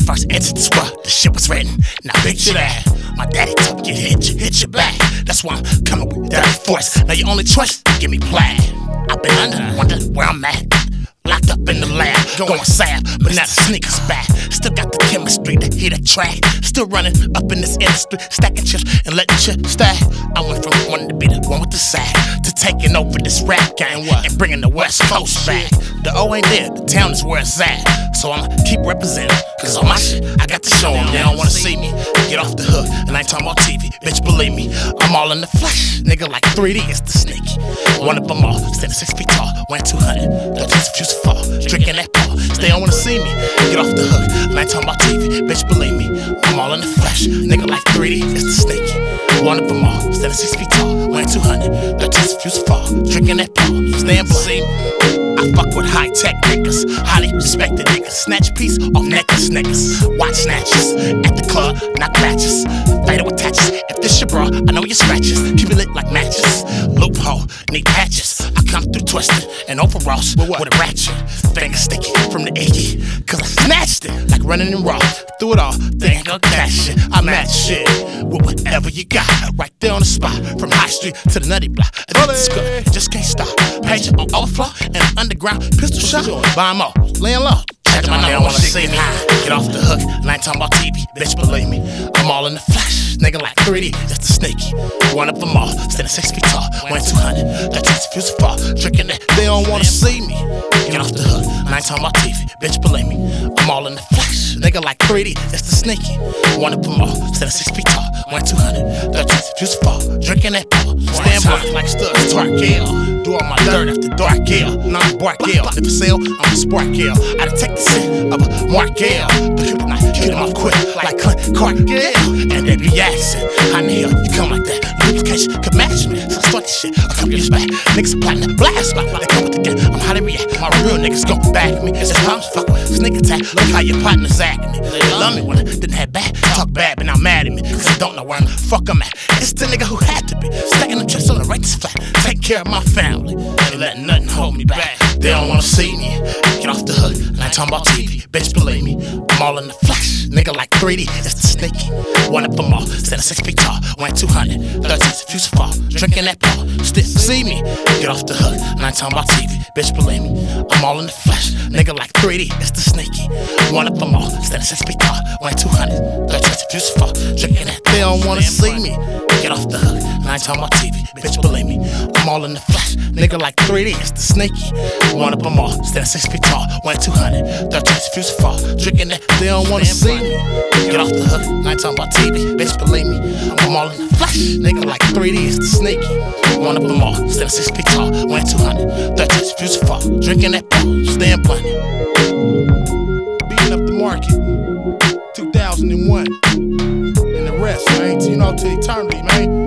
first entered this world, the shit was written. Now picture that. My daddy told me hit your back. That's why I'm coming with that force. Now your only choice, give me plaid. I've been under, wonder where I'm at. Locked up in the lab, going sad, but now the sneakers back. Still got the chemistry to hit a track. Still running up in this industry, stacking chips and letting chips stack. I went from wanting to be the one with the sack to taking over this rap game and bringing the West Coast back. The O ain't there, the town is where it's at. So I'ma keep representing, cause on my shit, I got to show them. They don't wanna see me, get off the hook, and I ain't talking about TV. Bitch, believe me, I'm all in the flesh. Nigga like 3D is the sneaky. One of them all, standing 6 feet tall, weighing 200. Don't just refuse to fall, drinking that ball. They don't wanna see me, get off the hook, and I ain't talking about TV. Bitch, believe me, I'm all in the flesh. Nigga like 3D is the sneaky. One of them all, standing 6 feet tall, weighing 200. Don't just refuse to fall, drinking that ball. Stand blind. I fuck with high-tech niggas, highly respected niggas. Snatch piece off necklace niggas. Watch snatches at the club, not matches. Fatal attaches. If this your bra, I know your scratches. Keep it lit like matches. Loophole, need patches. I come through twisted and overalls with a ratchet. Finger sticky from the icky, cause I snatched it like running in raw. Through it all, they ain't gonna catch it. I match shit with whatever you got, right there on the spot. From High Street to the Nutty Block. It's good, just can't stop. Page on overflow and underground pistol shot. Buy 'em all, laying low. Check my number, wanna see me. Get off the hook, and I ain't talking about TV. Bitch, believe me, I'm all in the flesh. Nigga like 3D, that's the sneaky. One of them all, standing 6 feet tall, weighing 200. That takes a few to fall, drinking that. They don't wanna see me. Get off the hook, and I ain't talking about TV. Bitch, believe me, I'm all in the flesh. Nigga like 3D, that's the sneaky. One of them all, standing 6 feet tall, weighing 200. That takes a few to fall, drinking that ball. Stand by like Studs, Tark Gale. Do all my dirt after dark Gale. Non bark Gale. If it's sale, I'm a spark Gale. I detect the scent of a Mark Gale. The kryptonite, get him off quick like Clint Cargill. And they be asking, how the hell you come like that? Lubrication could match me. So start this shit, I'll come get this back. Niggas are plotting to blast me. They come with the gun, I'm how they react. My real niggas gon' back me. It's just problems fuck with sneak attack. Look how your partner's acting. They love me when I didn't have bad. Talk bad, but now mad at me. Cause they don't know where I'm fuck I'm at. It's the nigga who had to be. Stacking them chips on the righteous flat. Take care of my family. They let nothing hold me back. They don't wanna see me. Get off the hook, and I ain't talking about TV. Bitch, believe me, I'm all in the flesh. Nigga like 3D, it's the sneaky. One of them all, standing 6 feet tall, weighing 200. 13 refuse to fall, drinking that ball. Still see me. Get off the hook, and I ain't talking about TV. Bitch, believe me, I'm all in the flesh. Nigga like 3D, it's the sneaky. One of them all, standing 6 feet tall, weighing 200. 13 refuse to fall, drinking that. They don't wanna see me. Get off the hook, and I ain't talking about TV. Bitch, believe me, I'm all in the flesh. Nigga like 3D, it's the sneaky. One of them all, standing 6 feet tall, weighing 200. 13 refuse to fall, drinking that. They don't wanna see me. Get off the hook, I ain't talking about TV. Bitch, believe me, I'm all in the flesh. Nigga like 3D, it's the sneaky. One of them all, standing 6 feet tall, weighing 200. 13 refuse to fall, drinking that ball, staying blunted. Beating up the market, 2001. And the rest, man, you know, to eternity, man.